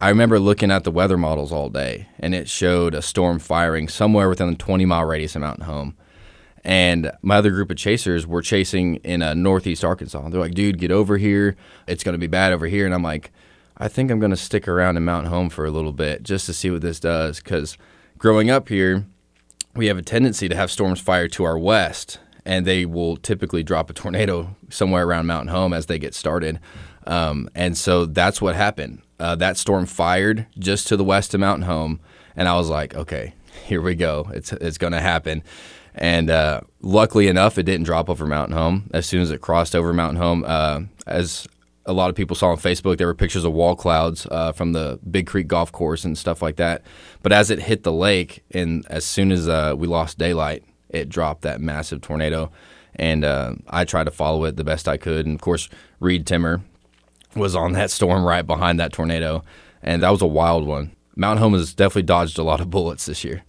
I remember looking at the weather models all day, and it showed a storm firing somewhere within a 20-mile radius of Mountain Home. And my other group of chasers were chasing in northeast Arkansas. They're like, dude, get over here. It's going to be bad over here. And I'm like, I think I'm going to stick around in Mountain Home for a little bit just to see what this does. Because growing up here, we have a tendency to have storms fire to our west, and they will typically drop a tornado somewhere around Mountain Home as they get started. And so that's what happened. That storm fired just to the west of Mountain Home, and I was like, okay, here we go. It's going to happen. And luckily enough, it didn't drop over Mountain Home. As soon as it crossed over Mountain Home, as a lot of people saw on Facebook, there were pictures of wall clouds from the Big Creek Golf Course and stuff like that. But as it hit the lake, and as soon as we lost daylight, it dropped that massive tornado. And I tried to follow it the best I could. And, of course, Reed Timmer was on that storm right behind that tornado, and that was a wild one. Mountain Home has definitely dodged a lot of bullets this year.